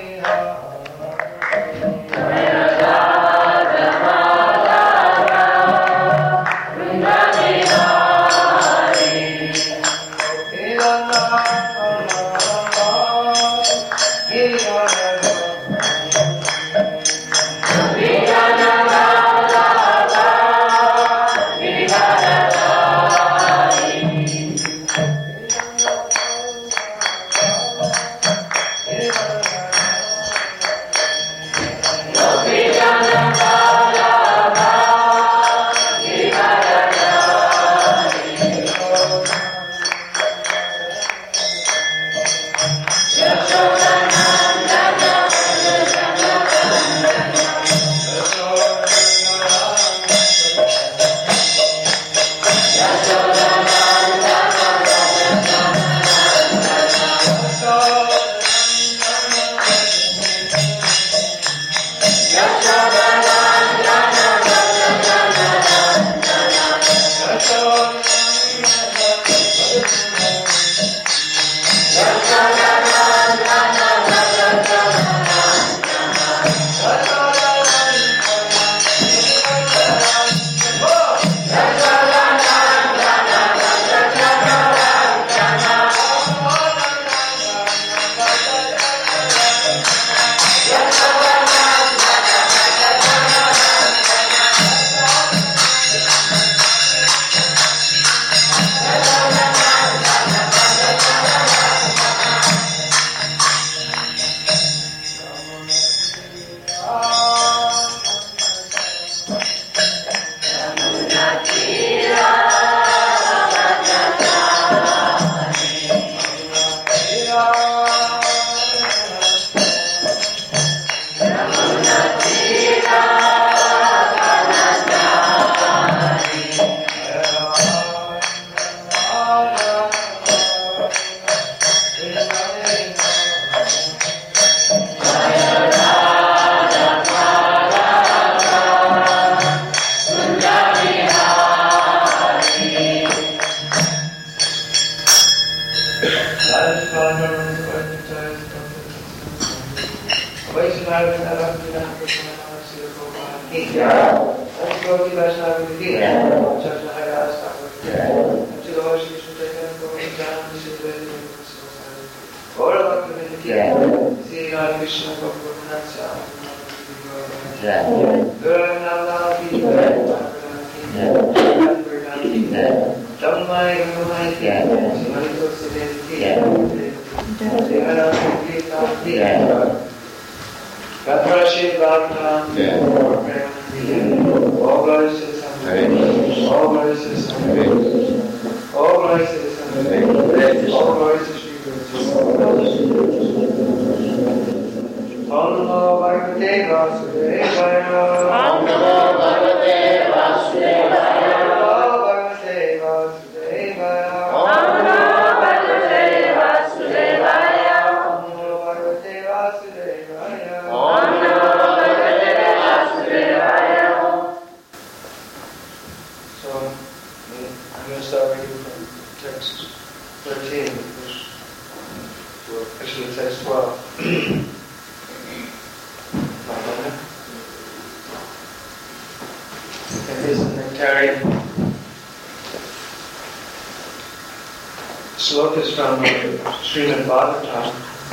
Slokas from Srimad Bhagavatam,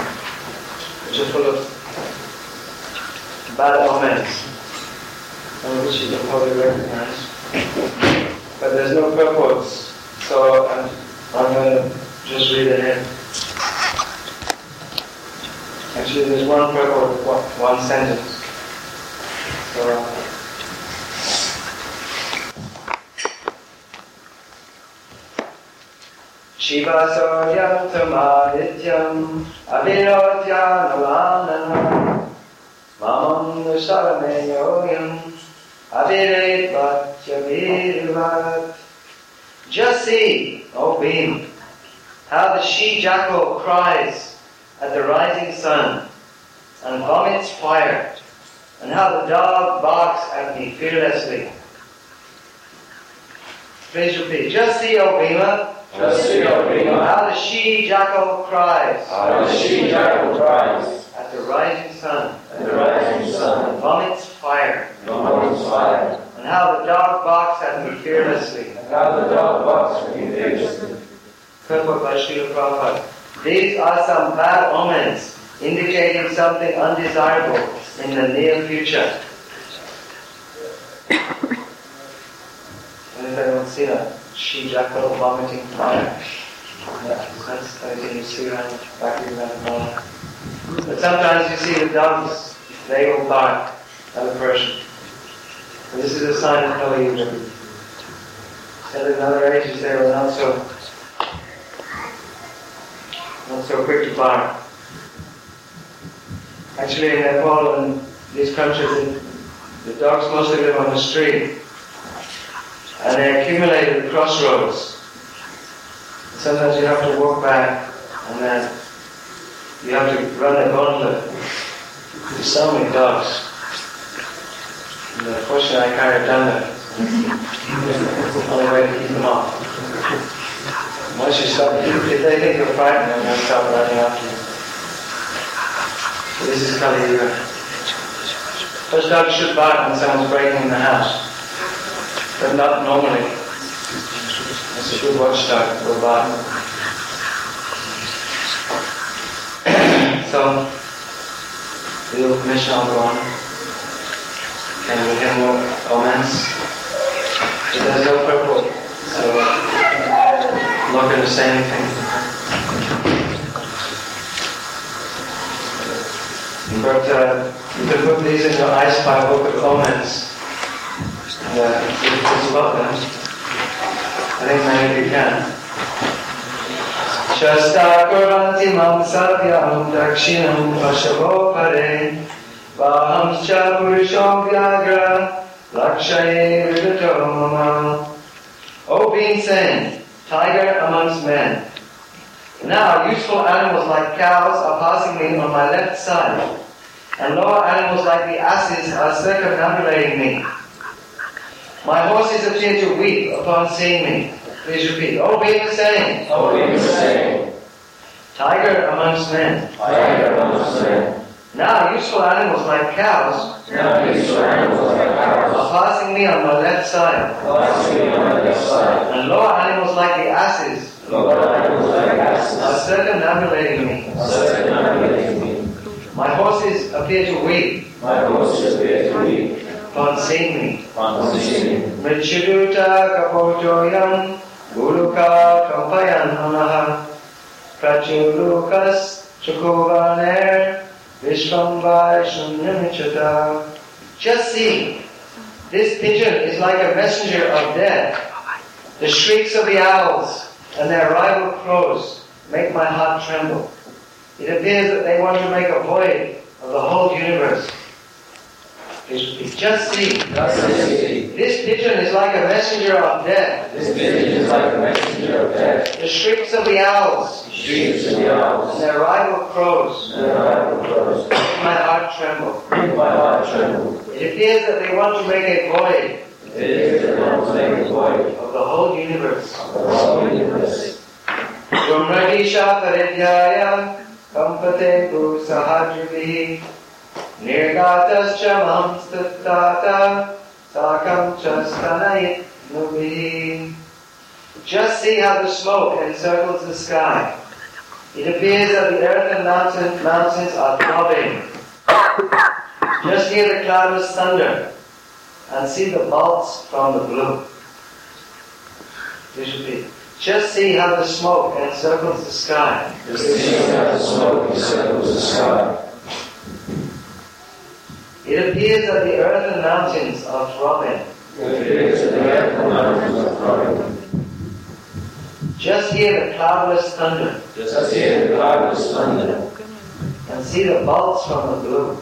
which are full of bad omens, which you can probably recognize. But there's no purports, so I'm going to just read it in. Actually, there's one purport, one sentence. So, Shiva Soryam Tamadityam Avinodya Nalanana Mamam Nusarameyoyam Aviret Vatyavirvat. Just see, O beam, how the she-jackal cries at the rising sun and vomits fire, and how the dog barks at me fearlessly. Please repeat. Just see, O Bhima, just see, O Bhima, how the she-jackal cries. How the she-jackal cries. At as the rising sun, vomits fire, and how the dog barks at me fearlessly. Purport by Srila Prabhupada. These are some bad omens indicating something undesirable in the near future. Has anyone seen a she-jackal vomiting fire? Yeah, that's you see around back around. But sometimes you see the dogs, they will bark at a person. And this is a sign of Kali Yuga. At another ages they were not so quick to bark. Actually in Nepal and these countries, the dogs mostly live on the street. And they accumulate at the crossroads. Sometimes you have to walk back and then you have to run a gauntlet. There's so many dogs. And unfortunately I carry a dunda. It's the only way to keep them off. Once you stop, if they think you're frightened, they're going to stop running after you. So this is Kali Yuga. First dogs should bark when someone's breaking in the house. But not normally. It's a good watchdog will bark. So, the little commission will go on. And we'll hear more comments. But there's no purport. So, I'm not going to say anything. But you can put these in your eyes by book of omens. It's about them. I think many of you can. Shasta Kuranti Mam Satyam Dakshinam Ashavo Pare Vaham Cha Purusham Vyagra Lakshaye Vidato Mama. O being sane, tiger amongst men. Now useful animals like cows are passing me on my left side, and lower animals like the asses are circumambulating me. My horses appear to weep upon seeing me. Please repeat. O being the same. Tiger amongst men. Now useful animals like cows are passing me on my left side. And lower animals like the asses are circumambulating me. My horses appear to weep upon seeing me. Mrichuduta kapojoyam guruka kampayan hanaha prachulukas chukovaner vishvambai shunyamichata. Just see, this pigeon is like a messenger of death. The shrieks of the owls and their rival crows make my heart tremble. It appears that they want to make a void of the whole universe. Just see. This pigeon is like a messenger of death. The shrieks of the owls and their rival crows make my heart tremble. It appears that they want to make a void of the whole universe. Brahmadisha paridhyaya kampate gu sahajrihi nirgatascha mamstatata sakam chastanayit nubihi. Just see how the smoke encircles the sky. It appears that the earth and mountains are throbbing. Just hear the cloudless thunder and see the bolts from the blue. Please repeat. Just see how the smoke encircles the sky. It appears that the earth and mountains are throbbing. Just hear the cloudless thunder. And see the bolts from the blue.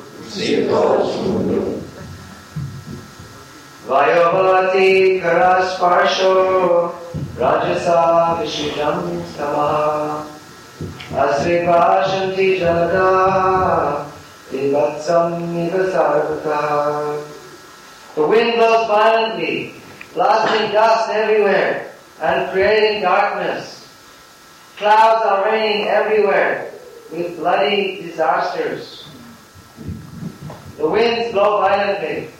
Vayavati karasparsho rajasa vishijam tamaha asripashanti jalada vivatsam nivasarvata. The wind blows violently, blasting dust everywhere and creating darkness. Clouds are raining everywhere with bloody disasters. The winds blow violently,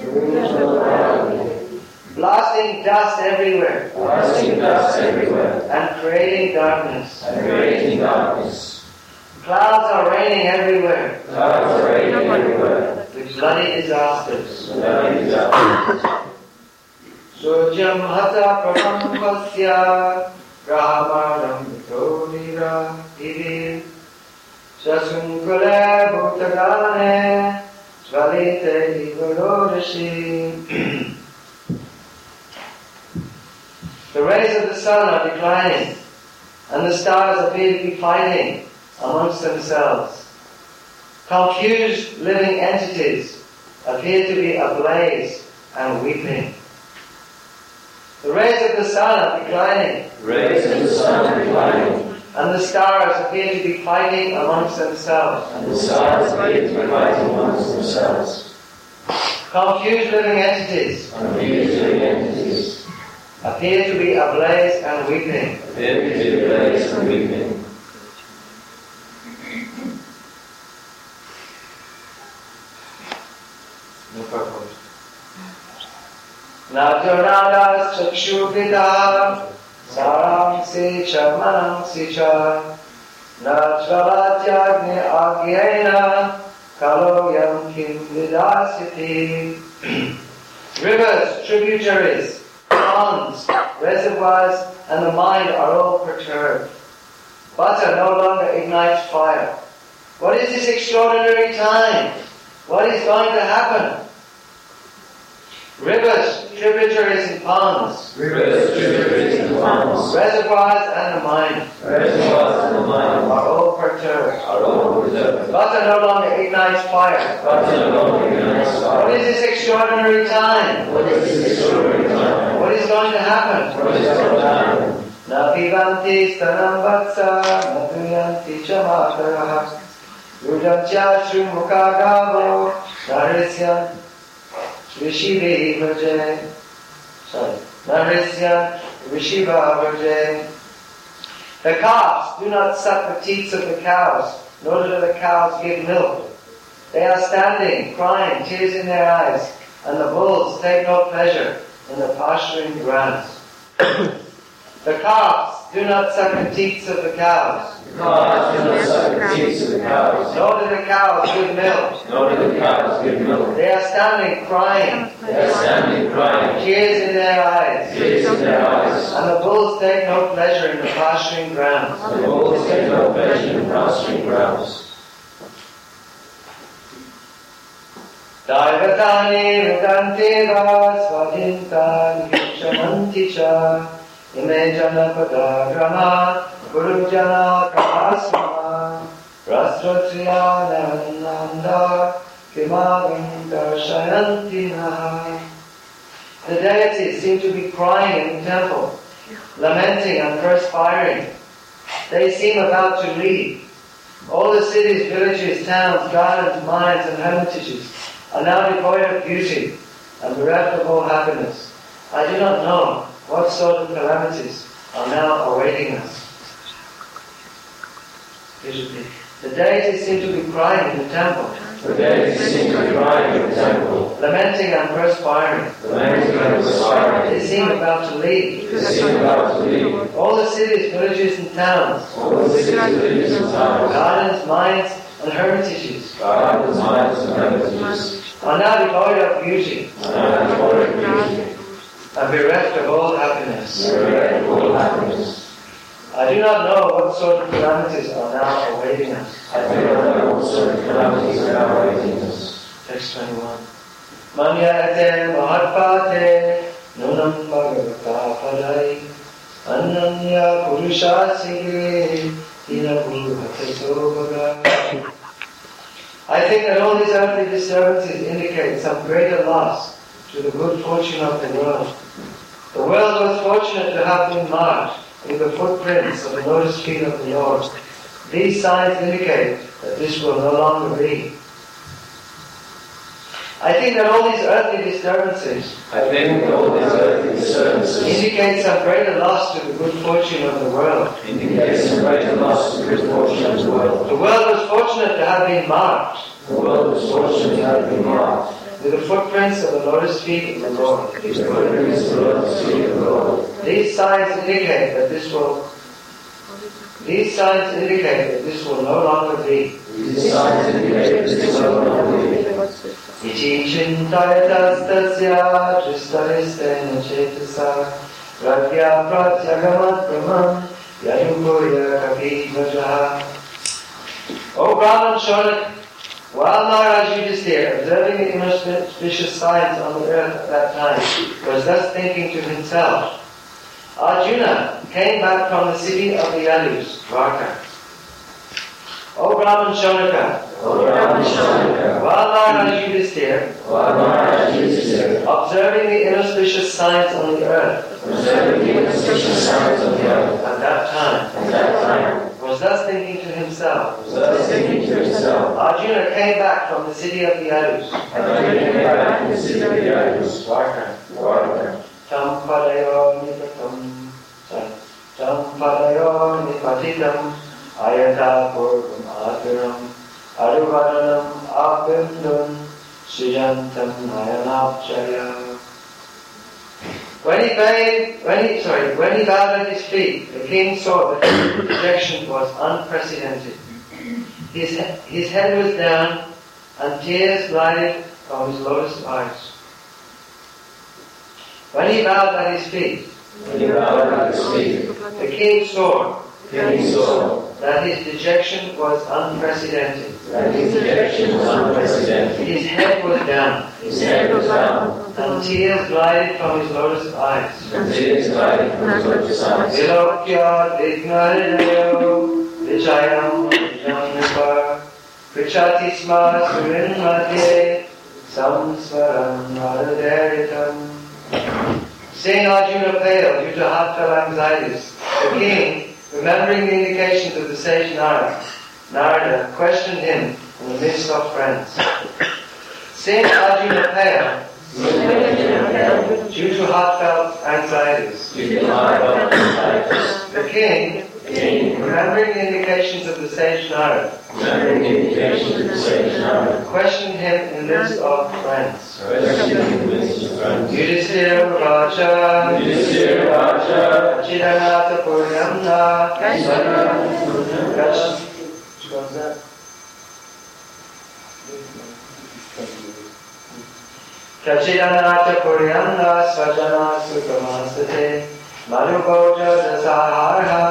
blasting dust everywhere, and creating darkness. Clouds are raining everywhere, with bloody disasters. Sojam hata prabhampasya grahamanam mitodira ivi Shasunkale bhutagane svalite ivarodashi. The rays of the sun are declining, and the stars appear to be fighting amongst themselves. Confused living entities appear to be ablaze and weeping. The rays of the sun are declining, and the stars appear to be fighting amongst themselves. Confused living entities appear to be ablaze and weeping. Najonadas chakshuvida saramsi chamansi cha najvalatyagni agyena kaloyam kim vidasyati. Rivers, tributaries, ponds, reservoirs, and the mind are all perturbed. Butter no longer ignites fire. What is this extraordinary time? What is going to happen? Rivers, tributaries and ponds, reservoirs and the mind are all perturbed. Butter no longer ignites fire. What is this extraordinary time? What is going to happen? Na pivanti stanam vatsa, na tuyanti chamataraha, yudantya shrumukagavo, narisyan Rishiva Vaje. Narisya Rishiva Vaje. The calves do not suck the teats of the cows, nor do the cows give milk. They are standing, crying, tears in their eyes, and the bulls take no pleasure in the pasturing grounds. The calves do not suck the teats of the cows. Nor do the cows give milk. They are standing crying. Tears in their eyes. And the bulls take no pleasure in the pasturing grounds. Daivatani Vedanteva Svadhintan Vishamanti Cha Ime Janapada Grama Gurujana Kapasma Rastratriyananda Kimagam Darshayantina. The deities seem to be crying in the temple, lamenting and perspiring. They seem about to leave. All the cities, villages, towns, gardens, mines and hermitages are now devoid of beauty and bereft of all happiness. I do not know what sort of calamities are now awaiting us. The deities seem to be crying in the temple. Lamenting and perspiring. They seem about to leave. All the cities, villages and towns, gardens, mines and hermitages are now devoid of beauty and bereft of all happiness. I do not know what sort of calamities are now awaiting us. Text 21. Manyate mahatpate nunam bhagavata padai ananya purusha sigre tina bhagavata sobhaga. I think that all these earthly disturbances indicate some greater loss to the good fortune of the world. The world was fortunate to have been marked with the footprints of the lotus feet of the Lord. These signs indicate that this will no longer be. I think that all these earthly disturbances indicate some greater loss to the good fortune of the world. The world was fortunate to have been marked with the footprints of the lotus feet of the Lord. These signs indicate that this will no longer be. Iti chintayatastasya tristayastena chetasa radhya pratyagamat brahman yayukoya kapitvajaha. O Brahman Shonak, while Maharaj Yudhisthira, observing the inauspicious signs on the earth at that time, was thus thinking to himself, Arjuna came back from the city of the Yadus, Dwarka. O Brahman Shonaka, while Maharaj Yudhisthira, observing the inauspicious signs on the earth, at that time, was thus thinking to himself, Arjuna came back from the city of the Yadus, Dwarka. Tam padayo nipatitam ayata purvam aturam aruvadanam abhindun sujantam nayanapchaya. When he bowed at his feet, the king saw that his dejection was unprecedented. His head was down and tears glided from his lotus eyes. When he bowed at his feet, the king saw that his dejection was unprecedented. His head was down. And tears glided from his lotus eyes. Vilokya dignahidayo vijayam vijamnipa prichati sma surin madhye samsvaram naraderitam. Seeing Arjuna pale due to heartfelt anxieties, the king, remembering the indications of the sage Narada, questioned him in the midst of friends. Seeing Arjuna pale due to heartfelt anxieties, the king, remembering the indications of the sage Narada, questioned him in the midst of friends. Yudhisthira Raja Achidanatha Puryamna Kachidanatha Puryamna Svajana Sukamasate Madhuboja Dasaharha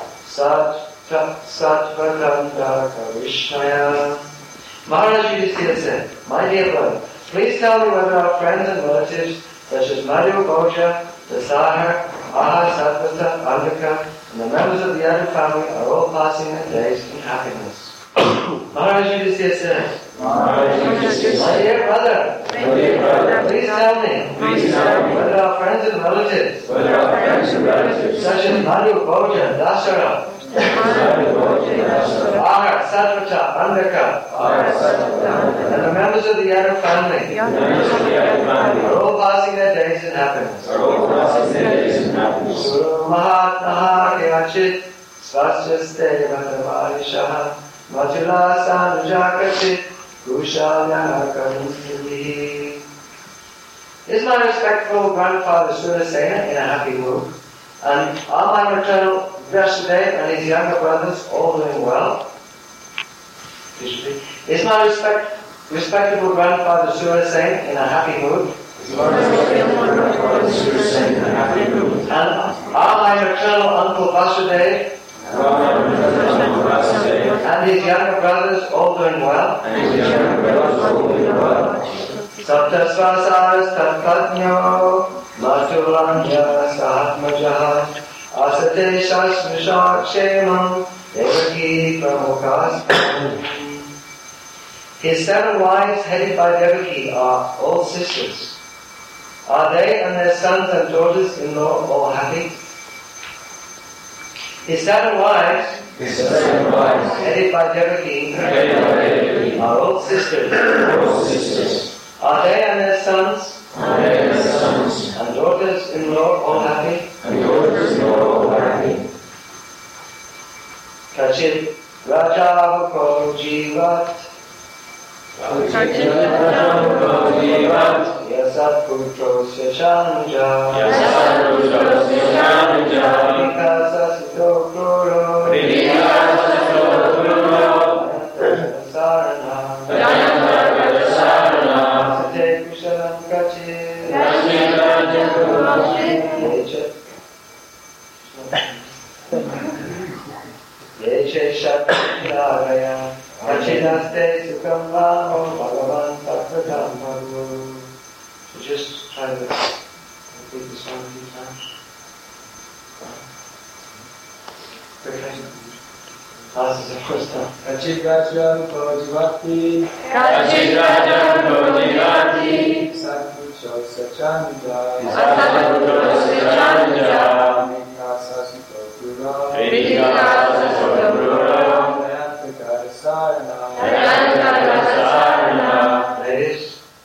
Satvatanda Kavishnaya. Maharaj Yudhisthira said, my dear brother, please tell me whether our friends and relatives such as Madhu, Bhoja, Dasahar, Aha, Satvata, Andhaka, and the members of the Yadu family are all passing their days in happiness. Maharaj Yudhisthira said, my dear brother, please tell me whether our friends and relatives such as Madhu, Bhoja, Dasara, Ahar, Satvata, Andhaka, and the members of the Yadu family are all passing their days in happiness. Suru Mahatmaha Kyachit Svasyaste Vadavarishaha Matula Sanujakachit Kushalyana Karunti. Is my respectful grandfather Surasena in a happy mood? And are my maternal Vyasudev and his younger brothers all doing well? Is my respectable grandfather Surasena in a happy mood? And are my maternal uncle Vasudev and his younger brothers all doing well? Saptasvasas tatpatnyo matulanya sahatmajaha asate shasmishakshemam devaki pramukhas. His 7 wives headed by Devaki are all sisters. Are they and their sons and daughters-in-law all happy? His 7 wives headed by Devaki are all sisters. Are they Yasatputrosya Chanuja Vikasasito Kuro Sarana Sate Kushalam Kachi Yeche Shakti-Naraya Achinaste Sukham Vamo Bhagavan Tattvatam Bhagu. So just try to repeat this one a few times. This is the first time. Kachirajam Kojivati Satpucho Sachanja Mikasasito Guru Nayantakara Sarana. Ladies.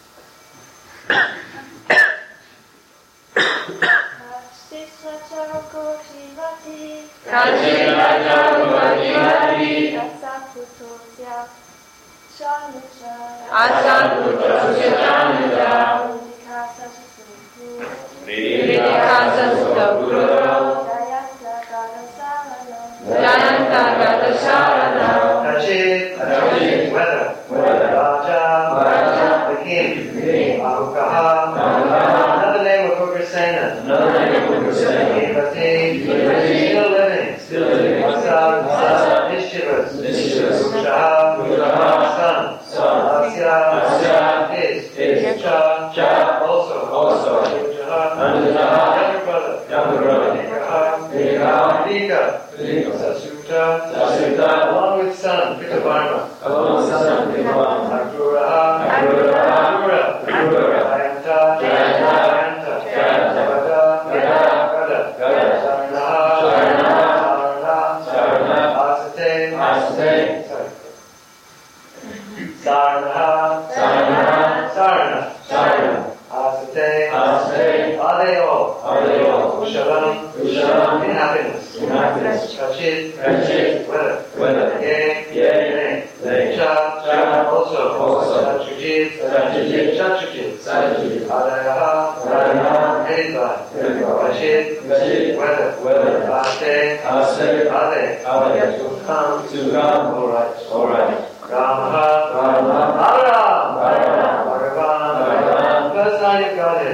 Kachit, weather. Raja, the king. Ahukaha, another name of Ugrasena. Devati, still living. Asad, mischievous. Rukshaha, son. Asya, his. Cha, also. Younger brother. Vika, Sasuta, along with son, Pitavarma. Akrura, Jayanta, Gada, Sarana, Asate, are they all? Kushalam, in happiness. Kachit, weather. Yea, Cha, also. Satyajit, Adayaha, headed by. Kachit, weather. Ase, are they? Sukham, all right. Ramaha, Balaram, Bhagavan, first line of Godhead,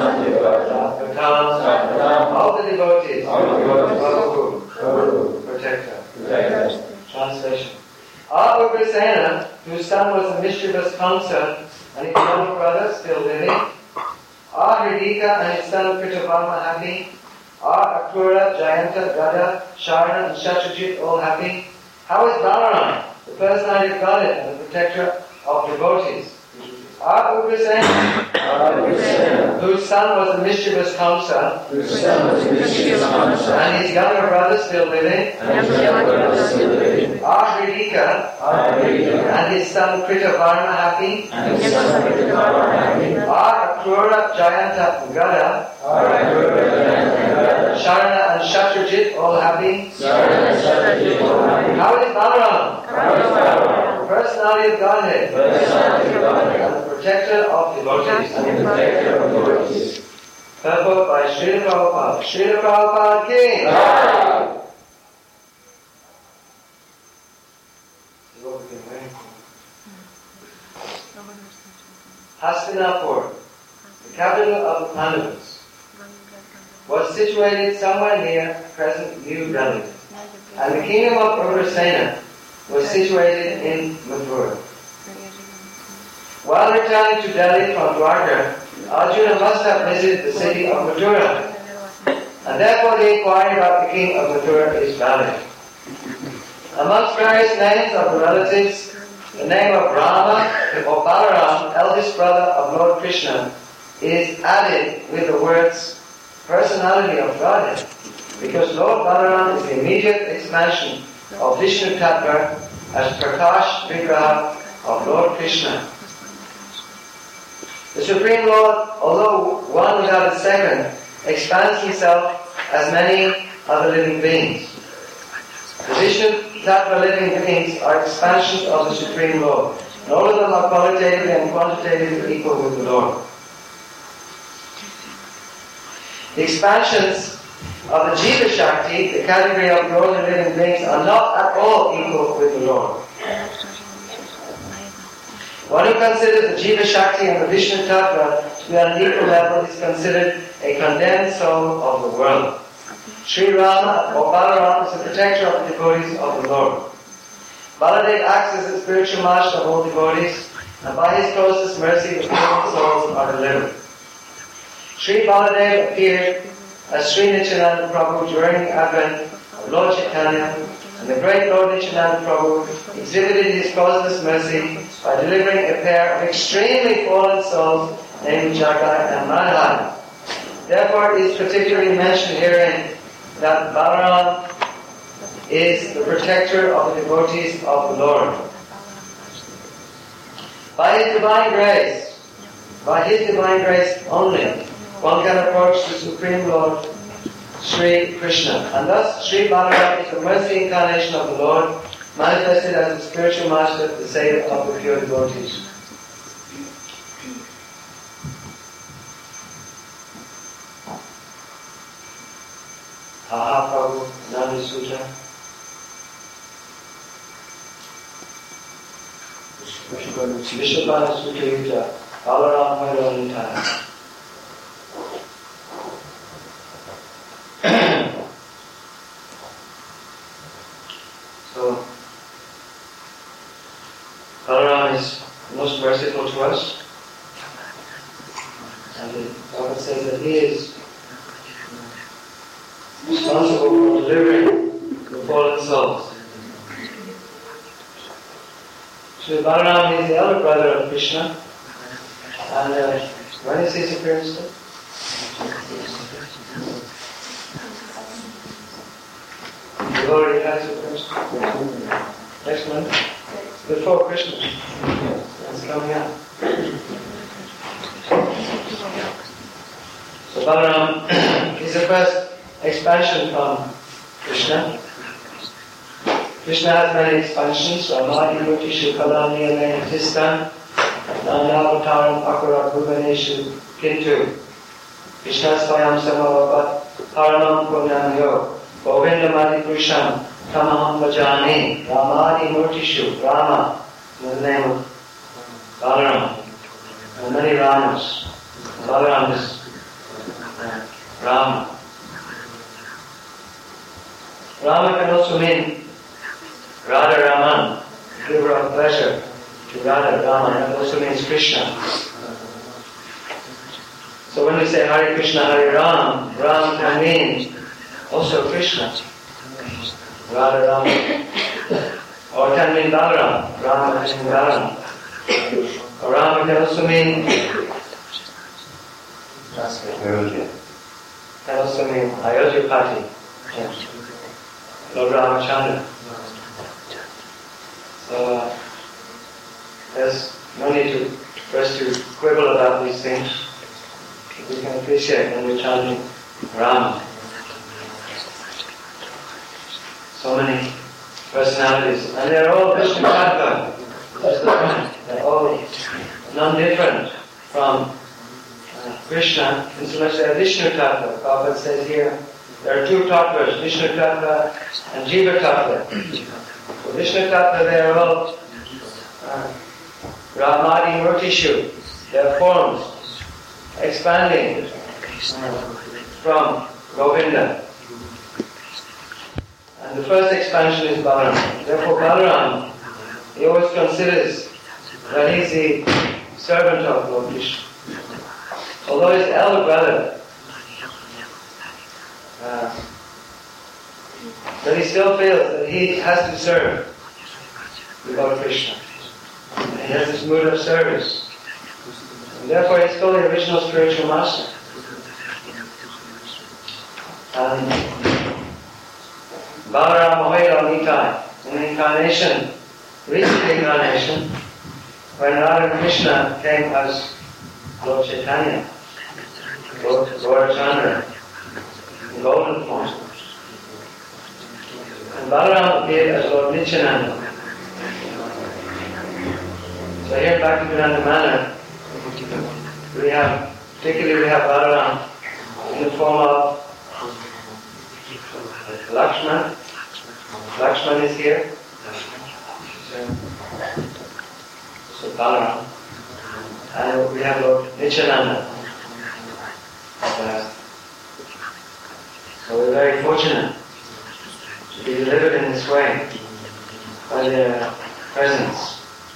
all the devotees, Prabhu, protector. Translation. Ugrasena, whose son was a mischievous Kamsa, and his younger brother still living, are Hridika and his son Kritavarma happy? Are Akrura, Jayanta, Gada, Sharna, and Shatrajit all happy? How is Balaram, the personality of Godhead and the protector of devotees? Are Ugrasena, whose son was a mischievous Kamsa, and his younger brother still living, are Hridika and his son Kritavarma happy? Are Akrura, Jayanta, and Gada, Sharna and Shatrajit all happy? How is Balaram? Personality of Godhead, and the protector of devotees. Purport by Srila Prabhupada. Srila Prabhupada ki. Hastinapur, the capital of the Pandavas, was situated somewhere near present New Delhi, and the kingdom of Ugrasena was situated in Mathura. While returning to Delhi from Dwarka, Arjuna must have visited the city of Mathura, and therefore the inquiry about the king of Mathura is valid. Amongst various names of the relatives, the name of Rama or Balaram, eldest brother of Lord Krishna, is added with the words personality of Godhead, because Lord Balaram is the immediate expansion of Vishnu Tattva as Prakash Vigraha of Lord Krishna. The Supreme Lord, although one without a second, expands himself as many other living beings. The Vishnu Tattva living beings are expansions of the Supreme Lord, And all of them are qualitatively and quantitatively equal with the Lord. The expansions of the Jiva Shakti, the category of worldly living beings, are not at all equal with the Lord. One who considers the Jiva Shakti and the Vishnu Tattva to be on an equal level is considered a condemned soul of the world. Sri Rama or Balaram is the protector of the devotees of the Lord. Baladev acts as the spiritual master of all devotees, and by his closest mercy the human souls are delivered. Sri Baladev appeared as Sri Nityananda Prabhu during the advent of Lord Chaitanya, and the great Lord Nityananda Prabhu exhibited his causeless mercy by delivering a pair of extremely fallen souls named Jagai and Madhai. Therefore it is particularly mentioned herein that Balaram is the protector of the devotees of the Lord. By his divine grace only, one can approach the Supreme Lord, Sri Krishna. And thus, Sri Balaram is the mercy incarnation of the Lord, manifested as the spiritual master, the savior of the pure devotees. Aha Prabhu, Nandi Sutra. Vishwapana Sutra Yuja, Balaram Hairo Nitaya. So, Balaram is most merciful to us, and the Prophet says that he is responsible for delivering the fallen souls. So Balaram is the elder brother of Krishna, and when is his appearance? You've already had your appearance. Next month? Before Krishna. It's coming up. So Balaram is the first expansion from Krishna. Krishna has many expansions. Ramadi Mutishu Kalani Alena Tistan Nandavataram Akara Bhuvaneshu Kintu Krishna Swayam Samavapat Paramam Punyamyo Govindamadi Purusham Tamaham Bhajani Ramadi Murtishu Rama in the name of Balaram. There are many Ramas. Balaram is Rama. Rama can also mean Radha Raman, giver of pleasure to Radha Raman. That also means Krishna. So when we say Hare Krishna, Hare Ram, Ram can mean also Krishna, Radha Raman. Or it can mean Balaram, Rama can mean Balaram. Or Rama can also mean can also mean Ayodhyapati, Lord Ramachandra. So there's no need for us to quibble about these things. We can appreciate when we're chanting Rama. So many personalities, and they're all Vishnu Tattva. They're all non-different from Krishna, in so much they're Vishnu Tattva. The Prabhupada says here, there are two Tattvas, Vishnu Tattva and Jiva Tattva. So Vishnu Tattva, they are all Ramadi Murtishu. They are forms expanding from Govinda. And the first expansion is Balaram. Therefore Balaram, he always considers that he's the servant of Lord Krishna. Although his elder brother, but he still feels that he has to serve Lord Krishna. And he has this mood of service. And therefore he's called the original spiritual master. And Balaram Mohela Nitai, in the incarnation, recent incarnation, when Radha and Krishna came as Lord Chaitanya, Lord Chandra, in golden form. And Balaram appeared as Lord Nityananda. So here in Bhaktivedanta Manor, particularly we have Balaram in the form of Lakshman. Lakshman is here. So Balaram. And we have Lord Nityananda. So we're very fortunate to be delivered in this way by their presence.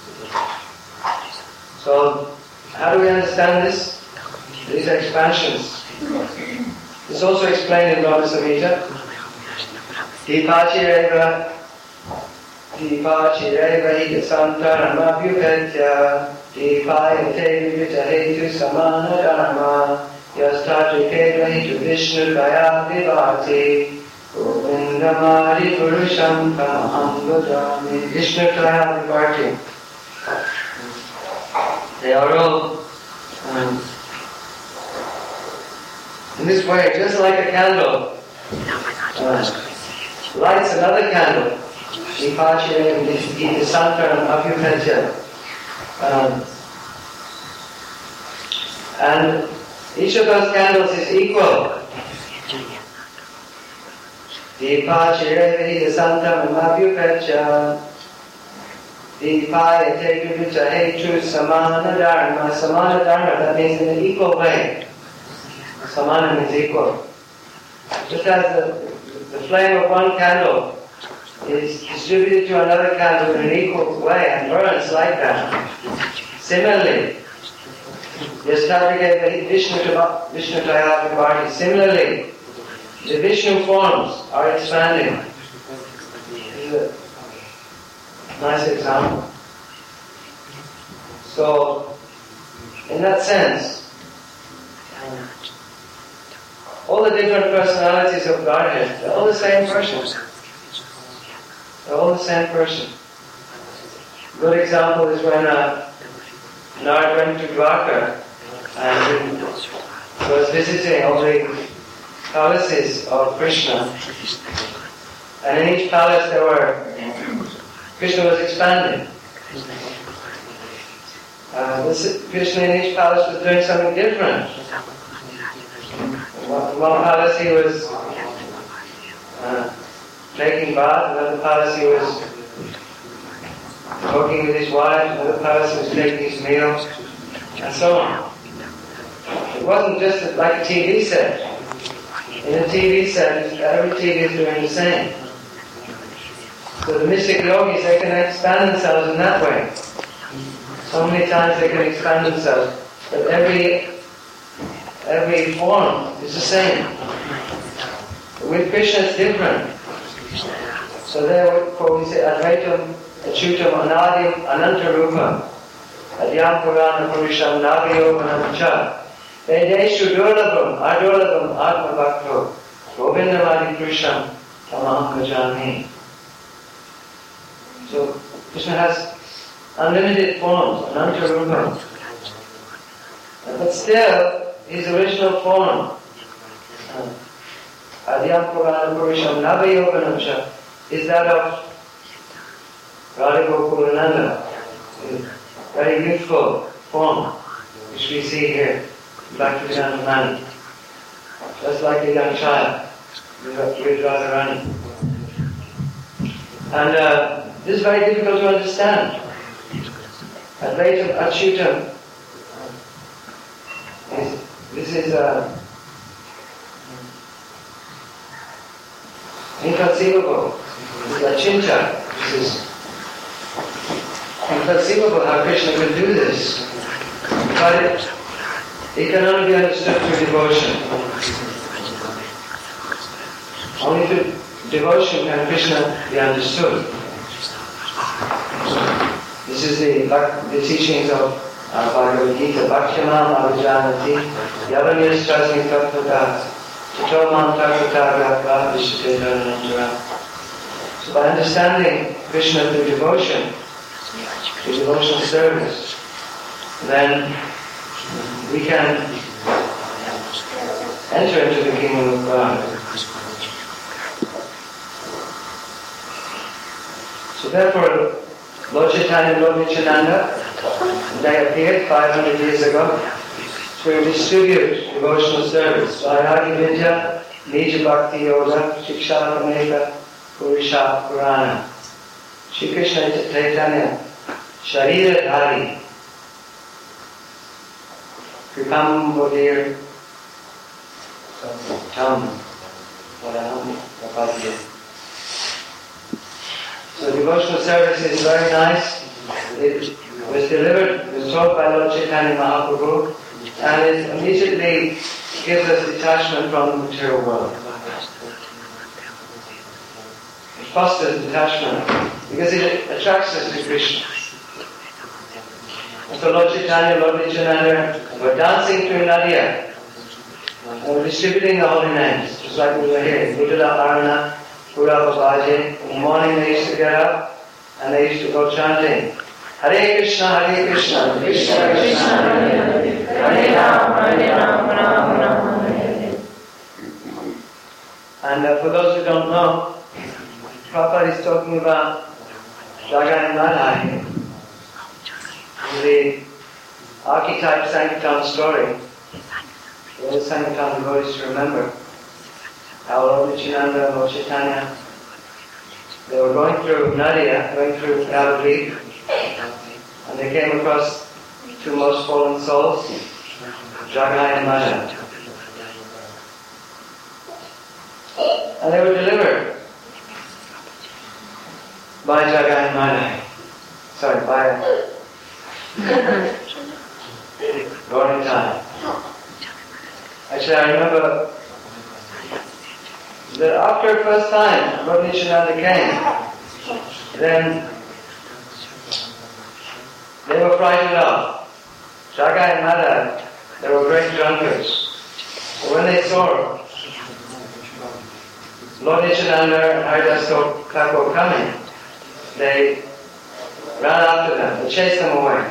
So, how do we understand this? These expansions. It's also explained in Lord Samhita. Dipachireva Santaram Abhyukatya Dipayate Vitahetu Samana Dharma Yastatrike Vahitu Vishnu Kaya Vivati Govindamari Purusham Kamaham Bhajami Vishnu Kaya Vivati. They are all in this way, just like a candle lights another candle. Dipachireva Santaram Abhyukatya. And each of those candles is equal. Dipachireva Santaram Abhyukatya. Dipayate Vitahetu Samana Dharma. Samana Dharma, that means in an equal way. Samana means equal. Just as the flame of one candle is distributed to another candle in an equal way and burns like that. Similarly, similarly, the Vishnu forms are expanding. This is a nice example. So, in that sense, all the different personalities of Godhead, they're all the same person. They're all the same person. A good example is when Narad went to Dwarka and was visiting all the palaces of Krishna. And in each palace Krishna was expanding. Krishna in each palace was doing something different. In one palace he was taking bath, in another palace he was talking with his wife, in another palace he was taking his meal, and so on. It wasn't just like a TV set. In a TV set, every TV is doing the same. So the mystic yogis, they can expand themselves in that way. So many times they can expand themselves, but every form is the same. With Krishna it's different. So therefore we say Advaitam, Achyutam, Anadim, Anantarupa, Adyam Purana Purusham, Navayoganamcha, Vedeshu Durlabham, Adurlabham, Atma Bhakto, Govindamadi Purusham, Tamaham Bhajami. So Krishna has unlimited forms, Anantarupa. But still, his original form, Adyam Purana Purusham Navayoganamcha, is that of Radha Gokulananda, very youthful form, which we see here, Bhaktivedanta Manor, just like a young child with Radharani. And this is very difficult to understand. Advaitam Achyutam. This is inconceivable. This is Achinta. This is inconceivable how Krishna can do this. But it can only be understood through devotion. Only through devotion can Krishna be understood. This is the teachings of Bhagavad Gita. Bhaktyamam avijanati yavanirastasmi tattvata chitomam tattvata gatva vishate dharanantara. So by understanding Krishna through devotion, through devotional service, then we can enter into the kingdom of God. So therefore, Lord Chaitanya and Lord Nityananda, They appeared 500 years ago to distribute devotional service. Vairagya Vidya, Nija Bhakti Yoga, Shiksha Praneka, Purusha Purana. Shri Krishna Chaitanya, Sharira Dhari, Kripam Bodhir, Tam, Vadaham, Kapadya. So devotional service is very nice. It was taught by Lord Chaitanya Mahaprabhu, and it immediately gives us detachment from the material world. It fosters detachment because it attracts us to Krishna. And so Lord Chaitanya, Lord Nityananda were dancing through Nadia and were distributing the holy names, just like we were here. Vidula Arana, Pura Babaji. In the morning they used to get up and they used to go chanting, Hare Krishna, Krishna Krishna, Hare Ram, Ram Ram, Hare. And for those who don't know, Prabhupada is talking about Jagai and Madhai, the archetype Sankirtan story. The Sankirtan devotees to remember how Lord Nityananda, Lord Chaitanya, they were going through Nadia, going through Navadvip, and they came across two most fallen souls, Jagai and Madhai. And they were delivered by Jagai and Madhai. Sorry, by Gordon time. Actually, I remember that after the first time Lord Nityananda came, then they were frightened off. Jagai and Madhai, they were great drunkards. So when they saw Lord Nityananda and Haridas Thakur coming, they ran after them, they chased them away.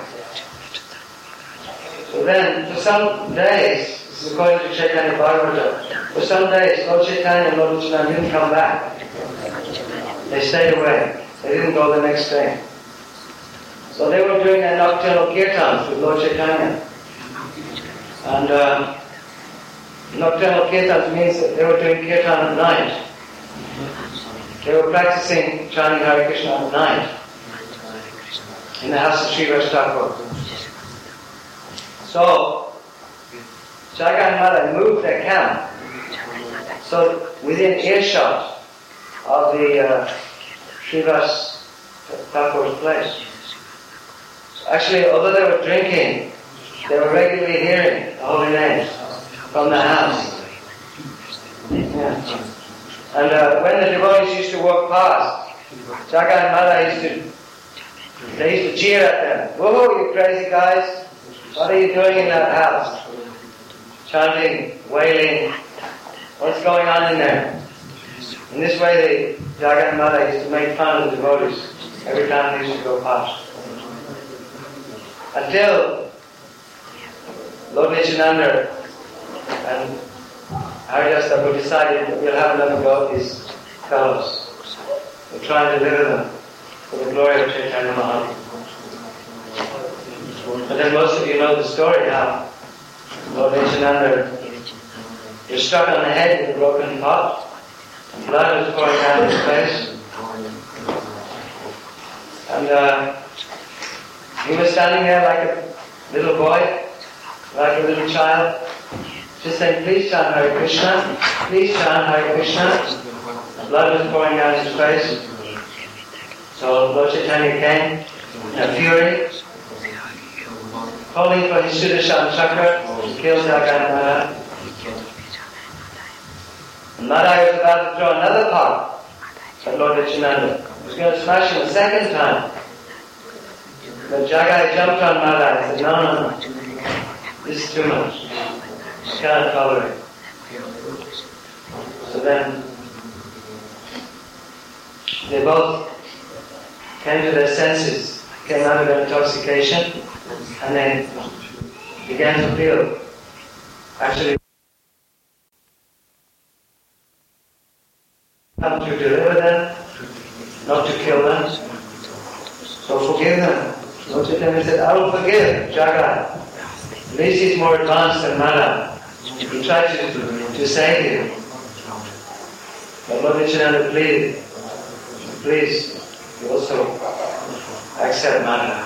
So then, for some days, this is according to Chaitanya Bhagavata, for some days, Lord Chaitanya and Lord Nityananda didn't come back. They stayed away. They didn't go the next day. So they were doing their nocturnal kirtans with Lord Chaitanya. And nocturnal kirtans means that they were doing kirtan at night. They were practicing chanting Hare Krishna at night in the house of Srivas Thakur. So, Jagai and Madhai moved their camp so within earshot of the Srivas Thakur's place. Actually, although they were drinking, they were regularly hearing the holy names from the house. Yeah. And when the devotees used to walk past, Jagai and Madhai they used to jeer at them. Whoa, you crazy guys! What are you doing in that house? Chanting, wailing. What's going on in there? In this way, Jagai and Madhai used to make fun of the devotees every time they used to go past. Until Lord Nityananda and Haridas Thakur decided that we'll have another go at these fellows. We'll try and deliver them for the glory of Chaitanya Mahaprabhu. But then most of you know the story how Lord Nityananda was struck on the head with a broken pot, and blood was pouring down his face. And he was standing there like a little boy, like a little child, just saying, please chant Hare Krishna, please chant Hare Krishna. Blood was pouring down his face. So Lord Chaitanya came in a fury, calling for his Sudarshan Chakra to kill Jagai and Madhai. And Madhai was about to throw another pot at Lord Nityananda. He was going to smash him a second time. But Jagai jumped on Madhai and said, no, this is too much. I can't tolerate. So then they both came to their senses, came out of their intoxication, and they began to feel actually come to deliver them, not to kill them. So forgive them. Lord Chaitanya said, I will forgive Jagat. At least he's more advanced than Madhav. He tried to save him. But Lord Nityananda pleaded, please, you also accept Madhav.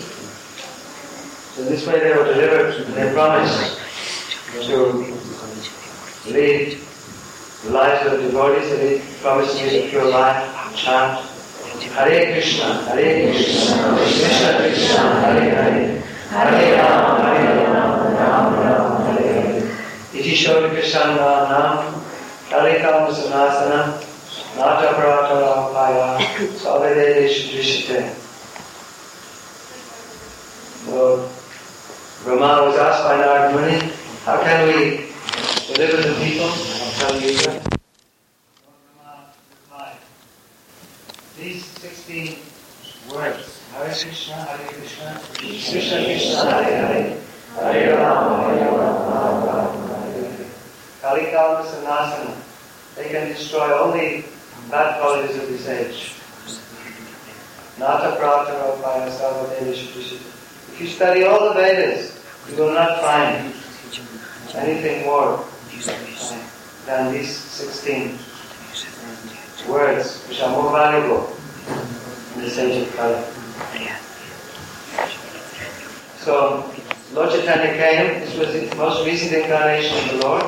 So this way they were delivered, and they promised to lead the lives of the devotees, and they promised to lead a pure life, chant Hare Krishna, Hare Krishna, Krishna Krishna, Hare Hare, Hare Rama, Hare Rama, Rama Rama, Hare Hare. Iti Shori Krishna Nam, Kalikam Sanasana, Nata Parata Paya, Savede Drishite. Lord Brahma was asked by Narada Muni, how can we deliver the people of Kali Yuga? Lord Brahma replied, these 16 words, Hare Krishna, Hare Krishna, Krishna Krishna, Hare Hare, Hare Rama, Hare Rama, Rama Hare Hare. Kalikam Sanasana, they can destroy all the bad qualities of this age. Nata Pratara Paya Savadeva Shishita. If you study all the Vedas, you will not find anything more than these 16 words, which are more valuable in this age of Kali. So, Lord Chaitanya came. This was the most recent incarnation of the Lord.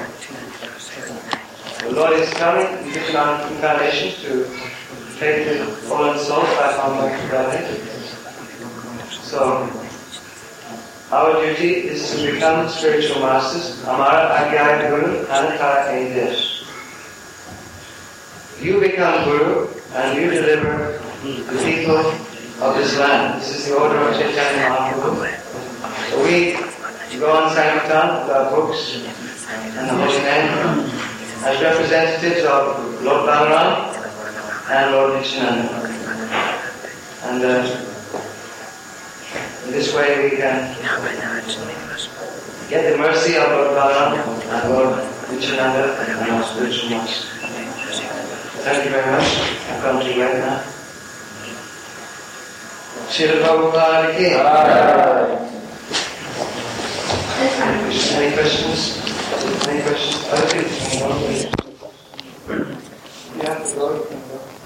The Lord is coming in different incarnations to take the fallen souls back on back to Godhead. So, our duty is to become spiritual masters. Amara Agyaya Guru Anatara Endesh. You become Guru and you deliver the people of this land. This is the order of Chaitanya Mahaprabhu. So we go on Sankirtan with our books and the holy name as representatives of Lord Balaram and Lord Nityananda. And in this way we can get the mercy of Lord Balaram and Lord Nityananda and our spiritual master. Thank you very much. I've come to you right now. Srila Prabhupada ki. Any questions? Any questions? Other people? You have to go.